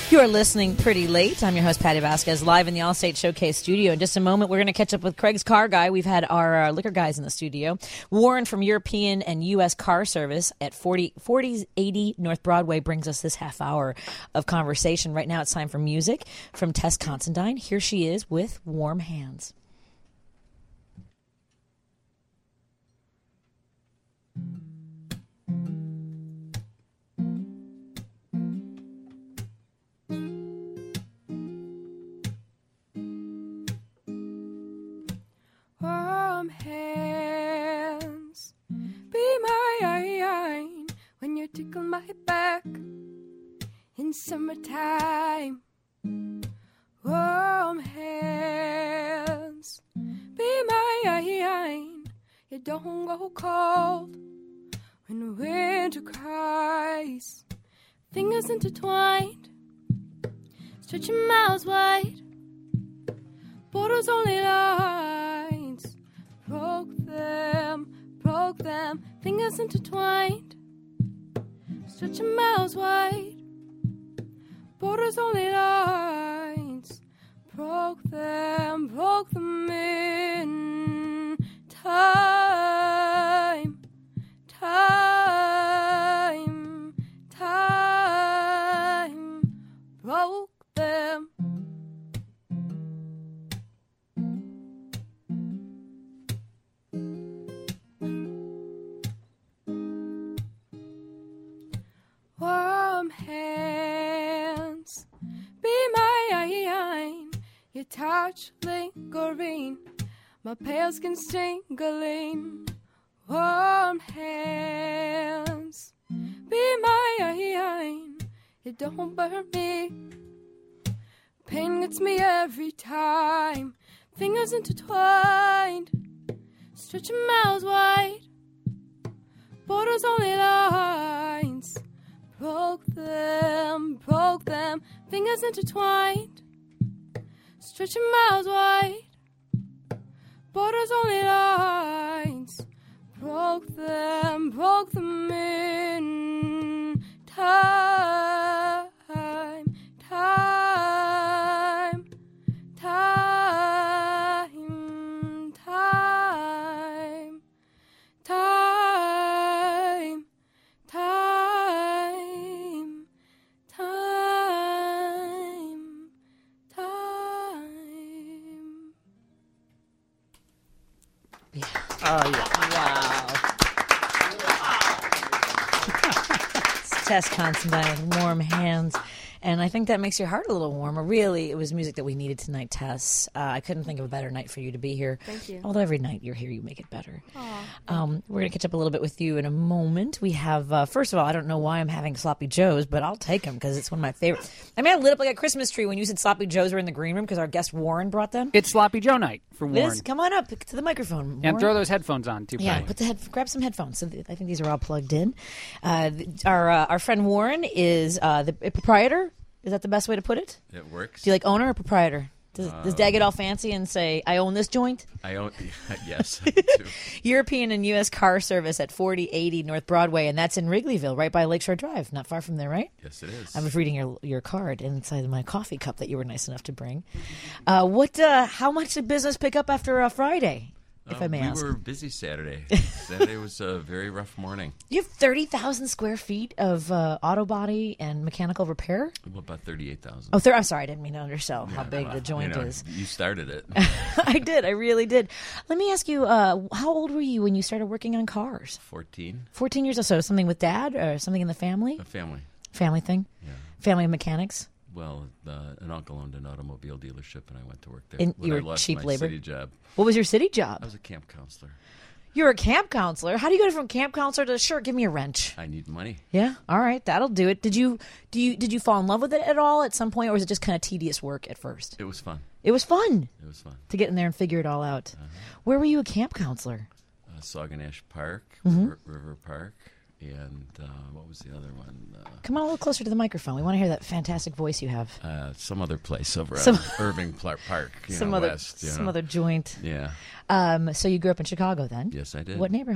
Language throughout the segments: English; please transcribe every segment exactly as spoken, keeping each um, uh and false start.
You are listening Pretty Late. I'm your host, Patty Vasquez, live in the Allstate Showcase studio. In just a moment, we're going to catch up with Craig's Car Guy. We've had our uh, liquor guys in the studio. Warren from European and U S Car Service at forty eighty North Broadway brings us this half hour of conversation. Right now, it's time for music from Tess Considine. Here she is with Warm Hands. Warm hands, be mine when you tickle my back in summertime. Warm hands, be mine. You don't go cold when winter cries. Fingers intertwined, stretching miles wide. Borders only lines, broke them, broke them. Fingers intertwined, stretching miles wide. Borders only lines, broke them, broke them in time, time, time, broke them. Warm hands, be mine. Your touch lingering, my pale skin tingling. Warm hands, be mine. You don't burn me. Pain gets me every time. Fingers intertwined, stretching miles wide. Borders only lines. Broke them, broke them, fingers intertwined, stretching miles wide, borders only lines, broke them, broke them in time, time, time, time, time, time. Time, time. Yeah. Oh, yeah. Wow. It's Tess Considine with Warm Hands. And I think that makes your heart a little warmer. Really, it was music that we needed tonight, Tess. Uh, I couldn't think of a better night for you to be here. Thank you. Although every night you're here, you make it better. Um, we're going to catch up a little bit with you in a moment. We have, uh, first of all, I don't know why I'm having Sloppy Joes, but I'll take them because it's one of my favorites. I mean, I lit up like a Christmas tree when you said Sloppy Joes were in the green room because our guest Warren brought them. It's Sloppy Joe night for Warren. Liz, come on up to the microphone, Warren. And throw those headphones on, too. Yeah, Patty. put the head, grab some headphones. So th- I think these are all plugged in. Uh, th- our uh, our friend Warren is uh, the a proprietor. Is that the best way to put it? It works. Do you like owner or proprietor? Does, Um, does Dad get all fancy and say, I own this joint? I own. Yes, I do. European and U S Car Service at forty eighty North Broadway, and that's in Wrigleyville, right by Lakeshore Drive. Not far from there, right? Yes, it is. I was reading your your card inside of my coffee cup that you were nice enough to bring. Uh, what? Uh, how much did business pick up after uh, Friday, if Uh, I may we ask? were busy Saturday. Saturday was a very rough morning. You have thirty thousand square feet of uh, auto body and mechanical repair? Well, about thirty-eight thousand. Oh, thir- I'm sorry. I didn't mean to undersell how big Well, the joint you know, is. You started it. I did. I really did. Let me ask you, uh, how old were you when you started working on cars? fourteen. fourteen years or so. Something with Dad or something in the family? A family. Family thing? Yeah. Family of mechanics? Well, uh, an uncle owned an automobile dealership, and I went to work there. And when you I were lost cheap my labor? city job. What was your city I job? was a camp counselor. You're a camp counselor. How do you go from camp counselor to, sure, give me a wrench? I need money. Yeah, all right, that'll do it. Did you do you did you fall in love with it at all at some point, or was it just kind of tedious work at first? It was fun. It was fun It was fun. to get in there and figure it all out. Uh-huh. Where were you a camp counselor? Uh, Sauganash Park, Mm-hmm. River, River Park, and uh, what was the other one? Uh, Come on a little closer to the microphone. We want to hear that fantastic voice you have. uh, some other place over Some- at Irving Pla- Park, you some know, other west. You some know. other joint. Yeah. Um, so you grew up in Chicago then? Yes, I did. What neighborhood?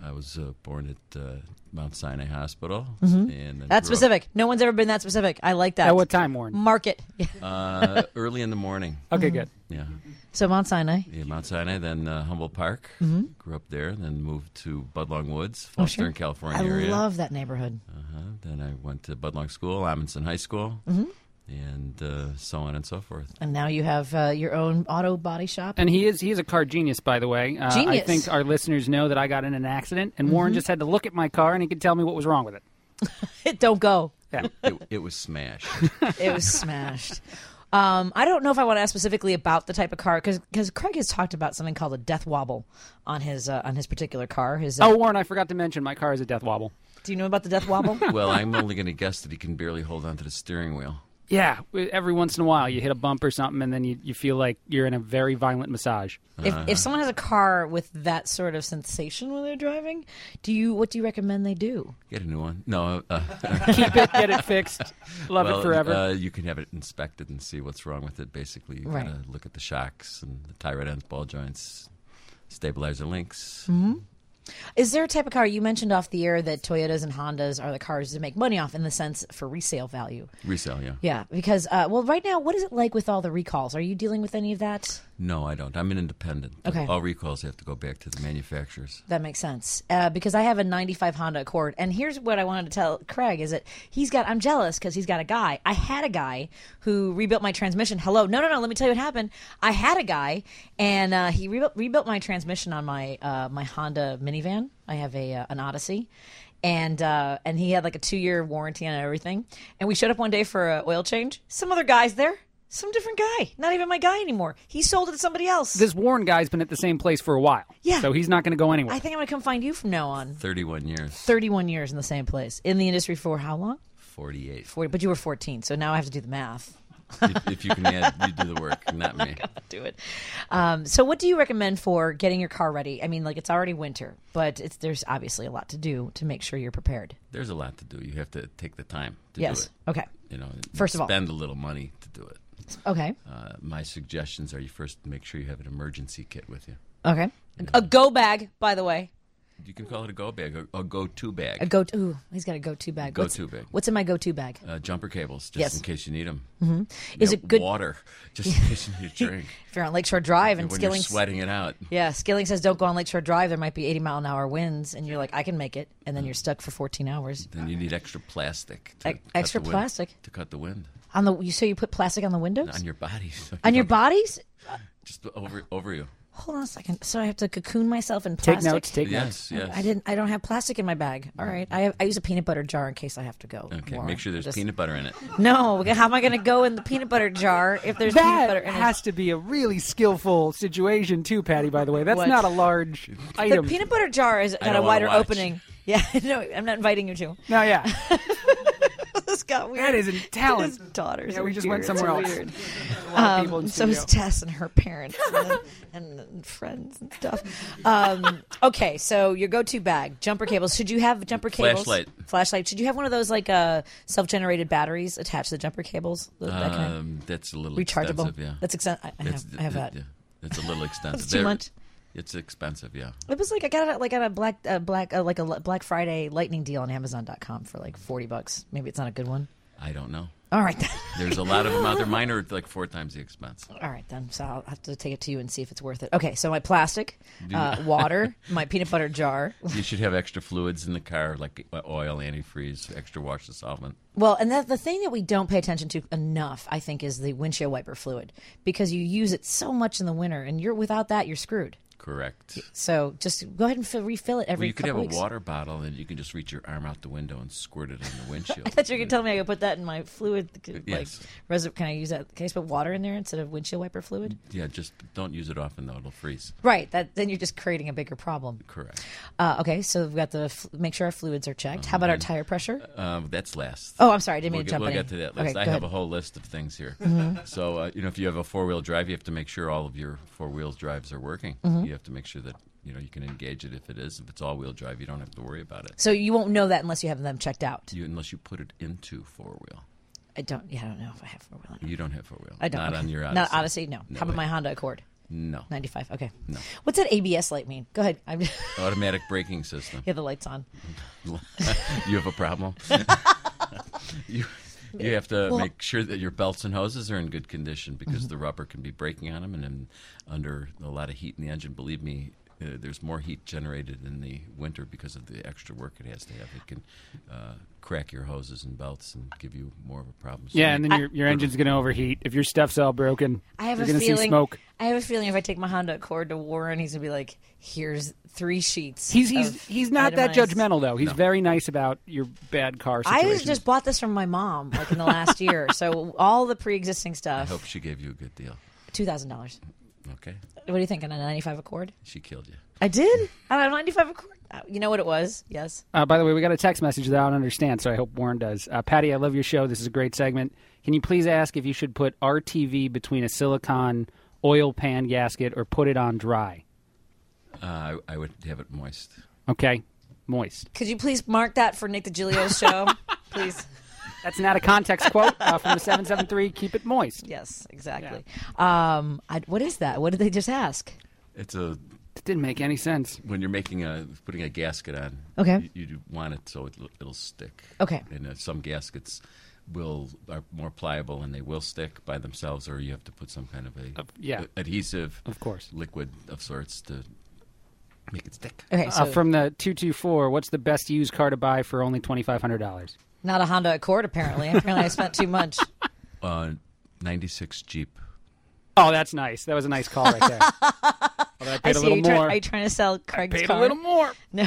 I was uh, born at uh, Mount Sinai Hospital. Mm-hmm. and then That's grew up, specific. No one's ever been that specific. I like that. At what time, Warren? Mark it. Uh, early in the morning. Okay, good. Yeah. So Mount Sinai. Yeah, Mount Sinai, then uh, Humboldt Park. Mm-hmm. Grew up there, then moved to Budlong Woods, Oh, Foster sure. in California I area. love that neighborhood. Uh-huh. Then I went to Budlong School, Amundsen High School, Mm-hmm. and uh, so on and so forth. And now you have uh, your own auto body shop. And he is he is a car genius, by the way. Uh, Genius. I think our listeners know that I got in an accident, and Warren just had to look at my car, and he could tell me what was wrong with it. It don't go. Yeah. It, it was smashed. It was smashed. Um, I don't know if I want to ask specifically about the type of car because Craig has talked about something called a death wobble on his uh, on his particular car. His uh, Oh, Warren, I forgot to mention my car is a death wobble. do you know about the death wobble? Well, I'm only going to guess that he can barely hold onto the steering wheel. Yeah, every once in a while you hit a bump or something, and then you, you feel like you're in a very violent massage. If if someone has a car with that sort of sensation when they're driving, do you what do you recommend they do? Get a new one. No. Uh, Keep it, get it fixed, love well, it forever. Uh, you can have it inspected and see what's wrong with it. Basically, you Right. got to look at the shocks and the tie rod ends, ball joints, stabilizer links. Mm-hmm. Is there a type of car you mentioned off the air that Toyotas and Hondas are the cars to make money off in the sense for resale value? Resale, yeah. Yeah, because uh, well, right now, what is it like with all the recalls? Are you dealing with any of that? No, I don't. I'm an independent. Okay. All recalls have to go back to the manufacturers. That makes sense uh, because I have a ninety-five Honda Accord, and here's what I wanted to tell Craig is that he's got. I'm jealous because he's got a guy. I had a guy who rebuilt my transmission. Hello, no, no, no. Let me tell you what happened. I had a guy, and uh, he rebuilt, rebuilt my transmission on my uh, my Honda minivan. I have a uh, an Odyssey. And uh, and he had like a two year warranty on everything. And we showed up one day for an oil change. Some other guy's there. Some different guy. Not even my guy anymore. He sold it to somebody else. This Warren guy's been at the same place for a while. Yeah. So he's not going to go anywhere. I think I'm going to come find you from now on. thirty-one years. thirty-one years in the same place. In the industry for how long? forty-eight. forty, but you were fourteen, so now I have to do the math. if, if you can add, you do the work, not me. Do it. Um, so what do you recommend for getting your car ready? I mean, like it's already winter, but it's, there's obviously a lot to do to make sure you're prepared. There's a lot to do. You have to take the time to Yes. do it. Okay. You know, First of all. spend a little money to do it. Okay. Uh, my suggestions are you first make sure you have an emergency kit with you. Okay. A go bag, by the way. You can call it a go bag or a go-to bag. A go. Ooh, he's got a go-to bag. Go-to what's, bag. What's in my go-to bag? Uh, jumper cables, just Yes. in case you need them. Mm-hmm. Is it good? Water, just in case you need a drink. If you're on Lakeshore Drive and when Skilling, you're sweating it out. yeah, Skilling says don't go on Lakeshore Drive. There might be eighty mile an hour winds, and you're like, I can make it, and then you're stuck for fourteen hours Then you need extra plastic. To Ex- cut extra the wind- plastic? to cut the wind on the. You so you put plastic on the windows on your body. So on you your don't- bodies. just over over you. Hold on a second. So I have to cocoon myself in Take plastic. notes, take notes. Yes, yes. I didn't. I don't have plastic in my bag. All right. I have, I use a peanut butter jar in case I have to go. Okay, more. make sure there's Just- peanut butter in it. No. How am I going to go in the peanut butter jar if there's peanut butter That in has to be a really skillful situation, too, Patty, by the way. That's What? not a large it? item. The peanut butter jar has got a don't wanna wider watch. opening. Yeah. No, I'm not inviting you to. No, yeah. This got weird. That isn't talent. His daughters. Yeah, are we just went weird. somewhere It's else. weird. A lot of people in Um, so is studio. Tess and her parents and, and, and friends and stuff. Um, okay, so your go-to bag, jumper cables. Should you have jumper cables? Flashlight. Flashlight. Should you have one of those like uh, self-generated batteries attached to the jumper cables? That kind of Um, that's a little rechargeable. expensive. Yeah, That's expensive. I, I have, It's- I have it- that. yeah, it's a little expensive. That's too They're- much. It's expensive. Yeah. It was like I got it like at a black uh, black uh, like a Black Friday lightning deal on Amazon dot com for like forty bucks. Maybe it's not a good one. I don't know. All right. Then. There's a lot of them out there. Mine are like four times the expense. All right, then. So I'll have to take it to you and see if it's worth it. Okay, so my plastic, uh, water, my peanut butter jar. You should have extra fluids in the car, like oil, antifreeze, extra wash solvent. Well, and that, the thing that we don't pay attention to enough, I think, is the windshield wiper fluid because you use it so much in the winter, and you're without that, you're screwed. Correct. So just go ahead and fill, refill it every Well, you could have couple a weeks. water bottle, and you can just reach your arm out the window and squirt it in the windshield. I thought you were going to tell me I could put that in my fluid. Like, Yes. reserv- can I use that? Can I just put water in there instead of windshield wiper fluid? Yeah, just don't use it often, though. It'll freeze. Right. That then you're just creating a bigger problem. Correct. Uh, okay, so we've got the f- make sure our fluids are checked. How about our tire pressure? Um, that's last. Oh, I'm sorry, I didn't mean We'll to get, jump we'll in. get to that Okay, list. go I ahead. have a whole list of things here. So, uh, you know, if you have a four-wheel drive, you have to make sure all of your four-wheel drives are working. Mm-hmm. You have to make sure that, you know, you can engage it if it is. If it's all-wheel drive, you don't have to worry about it. So you won't know that unless you have them checked out. You, unless you put it into four-wheel. I don't. Yeah, I don't know if I have four wheel. You don't have four-wheel. I don't. Not okay. on your Odyssey. Not Odyssey. No. No How about way. my Honda Accord? No. ninety-five. Okay. No. What's that A B S light mean? Go ahead. I'm Automatic braking system. yeah, the light's on. You have a problem? you you have to Well- make sure that your belts and hoses are in good condition because the rubber can be breaking on them, and then under a lot of heat in the engine, believe me, uh, there's more heat generated in the winter because of the extra work it has to have. It can uh, crack your hoses and belts and give you more of a problem. So Yeah, and then I- your your engine's going to overheat. If your stuff's all broken, I have you're a going to see feeling. smoke. I have a feeling if I take my Honda Accord to Warren, he's gonna be like, "Here's three sheets." He's he's of he's not that itemized- judgmental though. He's No. very nice about your bad car I situation. just bought this from my mom, like in the last year. So all the pre-existing I stuff, hope she gave you a good deal. two thousand dollars. Okay? What do you think? On a ninety-five Accord? She killed you. I did on a ninety-five Accord. Uh, You know what it was? Yes. Uh, by the way, we got a text message that I don't understand, so I hope Warren does. Uh, Patty, I love your show. This is a great segment. Can you please ask if you should put R T V between a silicone oil pan gasket or put it on dry? Uh, I, I would have it moist. Okay, moist. Could you please mark that for Nick DiGilio's show, please? That's an out of context quote uh, from the seven seven three. Keep it moist. Yes, exactly. Um, I, what is that? What did they just ask? It's a It didn't make any sense. when you're making a putting a gasket on. Okay. You, you want it so it'll, it'll stick. Okay. And uh, some gaskets will are more pliable and they will stick by themselves, or you have to put some kind of a Uh, yeah. a- adhesive, Of course. liquid of sorts to make it stick. Okay, so Uh, from the two two four, what's the best used car to buy for only twenty-five hundred dollars? not a Honda Accord, apparently. Apparently, I spent too much. Uh, ninety-six Jeep. Oh, that's nice. That was a nice call right there. Although I I paid a see. little Are you, try- more. are you trying to sell Craig's paid car? a little more. No.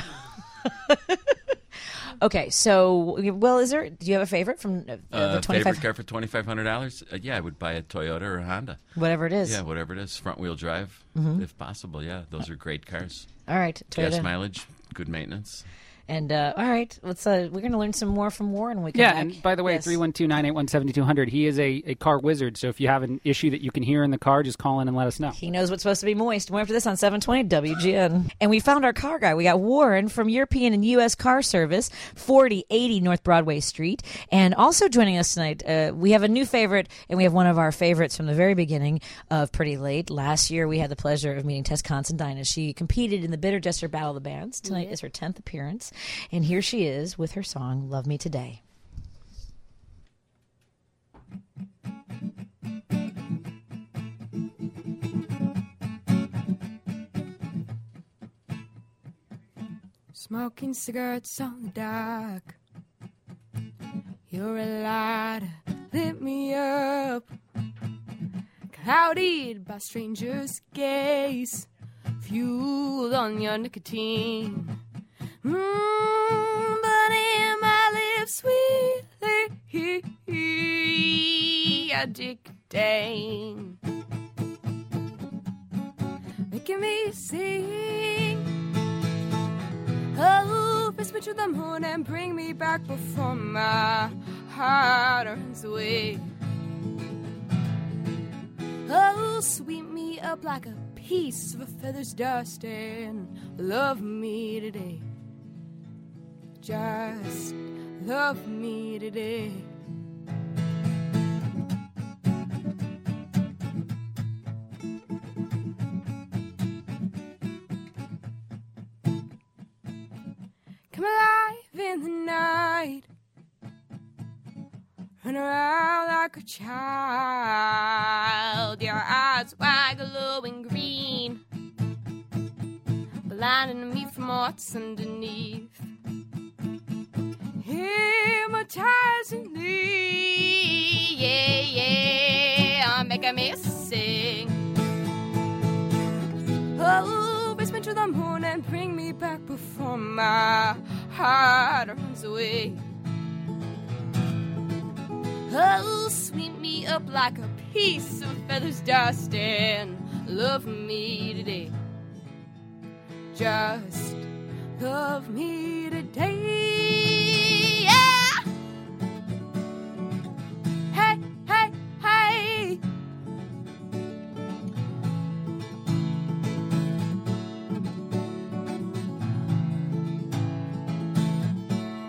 Okay, so well, is there? Do you have a favorite from uh, the Uh, twenty favorite five? car for twenty-five hundred dollars? Uh, yeah, I would buy a Toyota or a Honda. Whatever it is. Yeah, whatever it is, front wheel drive, Mm-hmm. if possible. Yeah, those are great cars. All right, Toyota. Gas mileage, good maintenance. And uh, all right, let's. Uh, we're going to learn some more from Warren when we come Yeah, back. and by the way, Yes. three one two, nine eight one, seven two zero zero, he is a, a car wizard, so if you have an issue that you can hear in the car, just call in and let us know. He knows what's supposed to be moist. More after this on seven twenty W G N. And we found our car guy. We got Warren from European and U S Car Service, forty eighty North Broadway Street. And also joining us tonight, uh, we have a new favorite, and we have one of our favorites from the very beginning of Pretty Late. Last year, we had the pleasure of meeting Tess Considine as she competed in the Bitter Jester Battle of the Bands. Tonight is her tenth appearance. And here she is with her song, Love Me Today. Smoking cigarettes on the dock. You're a lighter, lit me up. Clouded by strangers' gaze, fueled on your nicotine. Mmm, burning my lips sweetly addicting, making me sing. Oh, kiss me to the moon and bring me back before my heart runs away. Oh, sweep me up like a piece of a feather's dust and love me today. Just love me today. Come alive in the night, run around like a child. Your eyes wide, glowing green, blinding me from what's underneath. Hypnotizing me, yeah, yeah, making me sing. Oh, race me to the moon and bring me back before my heart runs away. Oh, sweep me up like a piece of feather's dust and love me today. Just love me today. Yeah. Hey, hey, hey.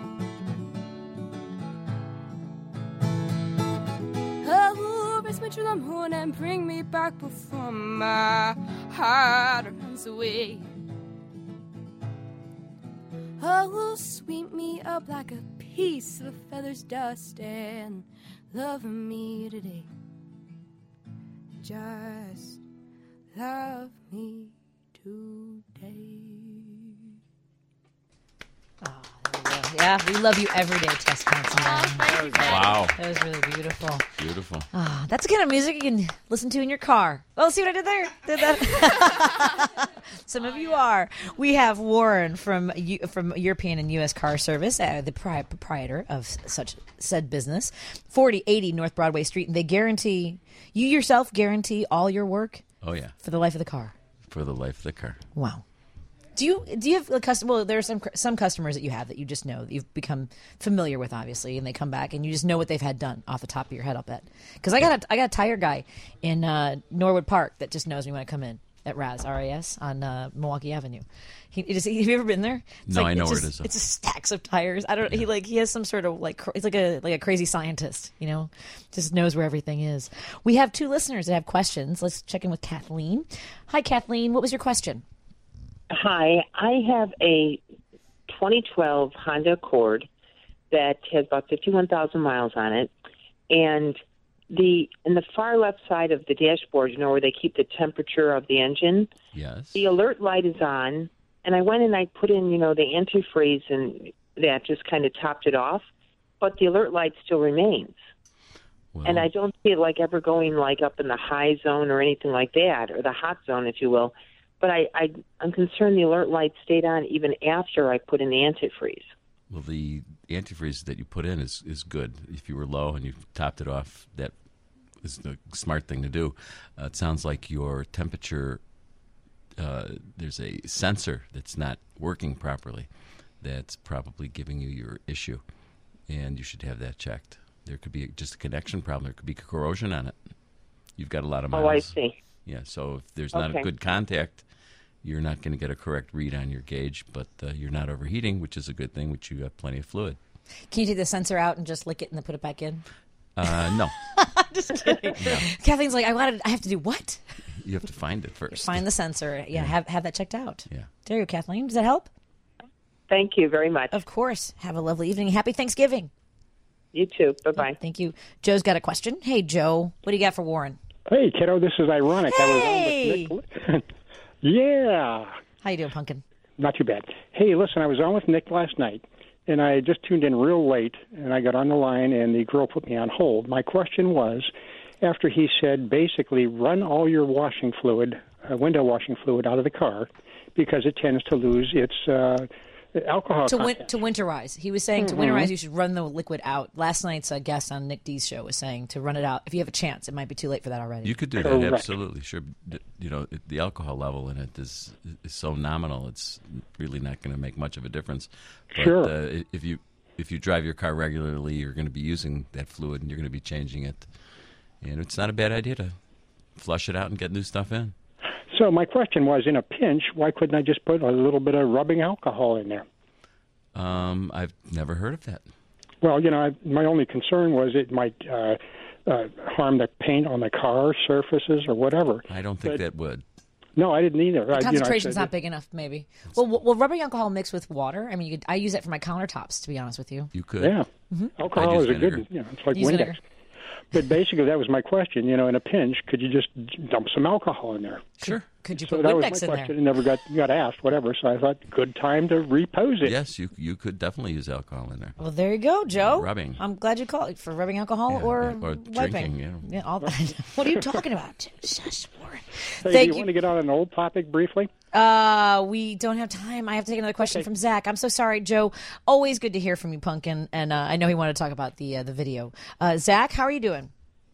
Oh, race me to the come home and bring me back before my heart runs away. Oh, sweep me up like a piece of feathers dust and love me today. Just love me today. Oh, there we go. Yeah, we love you every day, Tess Hansen. Wow. That was really beautiful. Beautiful. Ah, that's the kind of music you can listen to in your car. Well, see what I did there? Did that? Some of you are. We have Warren from U- from European and U S Car Service, uh, the pri- proprietor of such said business, forty eighty North Broadway Street, and they guarantee, you yourself guarantee all your work Oh, yeah. for the life of the car. For the life of the car. Wow. Do you do you have a custom? Well, there are some some customers that you have that you just know that you've become familiar with, obviously, and they come back and you just know what they've had done off the top of your head. I'll bet, because I got a I got a tire guy in uh, Norwood Park that just knows me when I come in at Raz R A S on uh, Milwaukee Avenue. He, it is, have you ever been there? It's No, like, I know it's where just, it is, though. It's just stacks of tires. I don't. He like he has some sort of like cr- it's like a like a crazy scientist. You know, just knows where everything is. We have two listeners that have questions. Let's check in with Kathleen. Hi, Kathleen. What was your question? Hi, I have a twenty twelve Honda Accord that has about fifty-one thousand miles on it, and the in the far left side of the dashboard, you know, where they keep the temperature of the engine, Yes. the alert light is on, and I went and I put in, you know, the antifreeze, and that just kind of topped it off, but the alert light still remains. Well, And I don't see it like ever going like up in the high zone or anything like that, or the hot zone, if you will. But I, I, I'm concerned the alert light stayed on even after I put in the antifreeze. Well, the antifreeze that you put in is, is good. If you were low and you topped it off, that is the smart thing to do. Uh, it sounds like your temperature, uh, there's a sensor that's not working properly. That's probably giving you your issue, and you should have that checked. There could be just a connection problem. There could be corrosion on it. You've got a lot of miles. Oh, I see. Yeah, so if there's not Okay. a good contact, you're not going to get a correct read on your gauge, but uh, you're not overheating, which is a good thing, which you have plenty of fluid. Can you take the sensor out and just lick it and then put it back in? Uh, no, Just kidding. Kathleen's like, I wanted. I have to do what? you have to find it first. Find the sensor. Yeah, have have that checked out. Yeah. There you go, Kathleen. Does that help? Thank you very much. Of course. Have a lovely evening. Happy Thanksgiving. You too. Bye-bye. Thank you. Joe's got a question. Hey, Joe, what do you got for Warren? Hey, kiddo, this is ironic. Hey! I was on with Nick. Yeah. How you doing, Pumpkin? Not too bad. Hey, listen, I was on with Nick last night, and I just tuned in real late, and I got on the line, and the girl put me on hold. My question was, after he said, basically, run all your washing fluid, uh, window washing fluid out of the car, because it tends to lose its uh, alcohol To, win- content. to winterize. He was saying Mm-hmm. to winterize, you should run the liquid out. Last night's uh, guest on Nick D's show was saying to run it out. If you have a chance, it might be too late for that already. You could do that, Correct. absolutely. Sure. D- You know, it- the alcohol level in it is is so nominal, it's really not going to make much of a difference. But, Sure. Uh, i- if you if you drive your car regularly, you're going to be using that fluid, and you're going to be changing it. And it's not a bad idea to flush it out and get new stuff in. So my question was, in a pinch, why couldn't I just put a little bit of rubbing alcohol in there? Um, I've never heard of that. Well, you know, I, my only concern was it might uh, uh, harm the paint on the car surfaces or whatever. I don't think But- that would. No, I didn't either. I, you know, I Concentration's said- not big enough, maybe. Well, w- well, rubbing alcohol mixed with water. I mean, you could, I use it for my countertops, to be honest with you. You could. Yeah, Mm-hmm. alcohol I'd is use a vinegar. good, you know, it's like Use Windex. vinegar. But basically, that was my question. You know, in a pinch, could you just dump some alcohol in there? Sure. Could you So put that was Windex my in question. there? It never got got asked. Whatever. So I thought, good time to repose it. Yes, you you could definitely use alcohol in there. Well, there you go, Joe. Rubbing. I'm glad you called for rubbing alcohol Yeah, or, yeah, or wiping. drinking, yeah. all that. What are you talking about? Shush, Warren. Hey, Thank do you, you. want to get on an old topic briefly? Uh, we don't have time. I have to take another question from Zach. I'm so sorry, Joe. Always good to hear from you, Pumpkin. And uh, I know he wanted to talk about the uh, the video. Uh, Zach, how are you doing?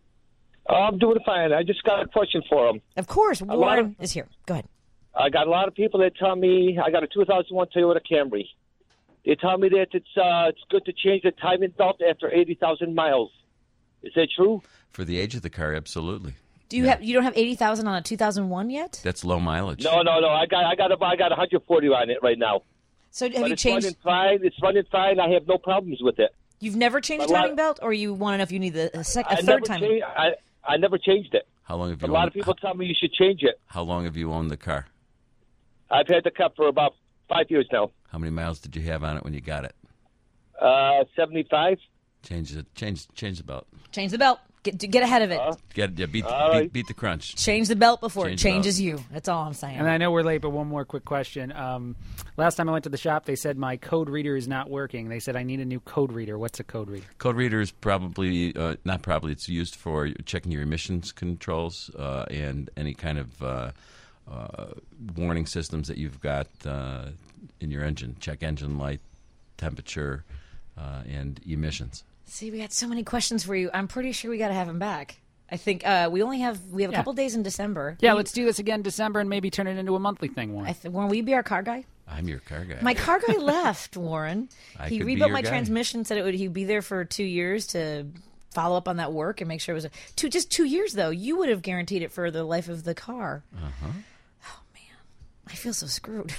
I'm doing fine. I just got a question for him. Of course, lot Warren of- is here. Go ahead. I got a lot of people that tell me I got a two thousand one Toyota Camry. They tell me that it's uh, it's good to change the timing belt after eighty thousand miles. Is that true? For the age of the car, absolutely. Do you Yeah. have you don't have eighty thousand on a two thousand one yet? That's low mileage. No, no, no. I got I got a, I got one hundred forty on it right now. So have but you it's changed? running fine. It's running fine. I have no problems with it. You've never changed a the lot- timing belt, or you want to know if you need the a, sec, a I third never timing? changed, I I never changed it. How long have A you? lot owned, of people tell me you should change it. How long have you owned the car? I've had the Cup for about five years now. How many miles did you have on it when you got it? Uh, seventy-five. Change it. Change. Change the belt. Change the belt. Get get ahead of it. Uh, Get yeah, beat, All beat, right. beat the crunch. Change the belt before Change it the belt. changes you. That's all I'm saying. And I know we're late, but one more quick question. Um, last time I went to the shop, they said my code reader is not working. They said I need a new code reader. What's a code reader? Code reader is probably uh, not probably. It's used for checking your emissions controls uh, and any kind of uh, uh, warning systems that you've got uh, in your engine. Check engine light, temperature, uh, and emissions. See, we got so many questions for you. I'm pretty sure we got to have him back. I think uh, we only have we have a Yeah. couple days in December. Yeah, We- let's do this again in December and maybe turn it into a monthly thing, Warren. I th- Warren, will you be our car guy? I'm your car guy. My car guy left, Warren. I he could be rebuilt your my guy. transmission, said it would he'd be there for two years to follow up on that work and make sure it was a, two just two years though. You would have guaranteed it for the life of the car. Uh-huh. Oh man, I feel so screwed.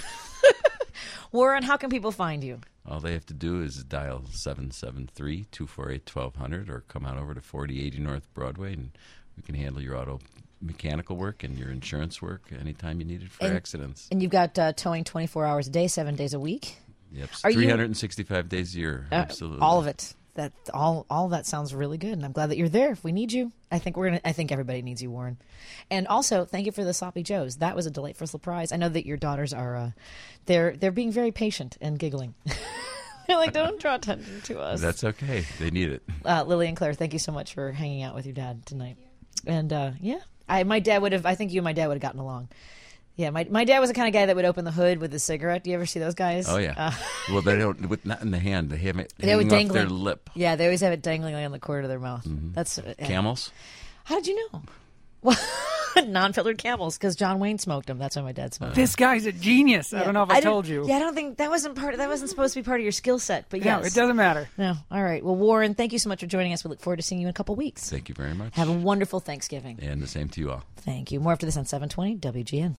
Warren, how can people find you? All they have to do is dial seven seven three, two four eight, one two zero zero or come on over to forty eighty North Broadway, and we can handle your auto mechanical work and your insurance work anytime you need it for And- accidents. And you've got uh, towing twenty-four hours a day, seven days a week. Yep, Are you- three hundred sixty-five days a year. Uh, Absolutely. all of it. That all all of that sounds really good, and I'm glad that you're there. If we need you, I think we're gonna. I think everybody needs you, Warren. And also, thank you for the sloppy joes. That was a delightful surprise. I know that your daughters are. Uh, they're they're being very patient and giggling. They're like, don't draw attention to us. That's okay. They need it. uh, Lily and Claire, thank you so much for hanging out with your dad tonight. And uh, yeah, I my dad would have. I think you and my dad would have gotten along. Yeah, my my dad was the kind of guy that would open the hood with a cigarette. Do you ever see those guys? Oh, yeah. Uh, well, they don't, with, not in the hand. They have it They would hanging off dangle their it. lip. yeah, they always have it dangling on the corner of their mouth. That's uh, Camels? How did you know? Well, non-filtered camels, because John Wayne smoked them. That's why my dad smoked them. This guy's a genius. I don't know if I, didn't- told you. Yeah, I don't think that wasn't part. Of, that wasn't supposed to be part of your skill set. But No, yes, it doesn't matter. No, all right. Well, Warren, thank you so much for joining us. We look forward to seeing you in a couple weeks. Thank you very much. Have a wonderful Thanksgiving. And the same to you all. Thank you. More after this on seven twenty W G N.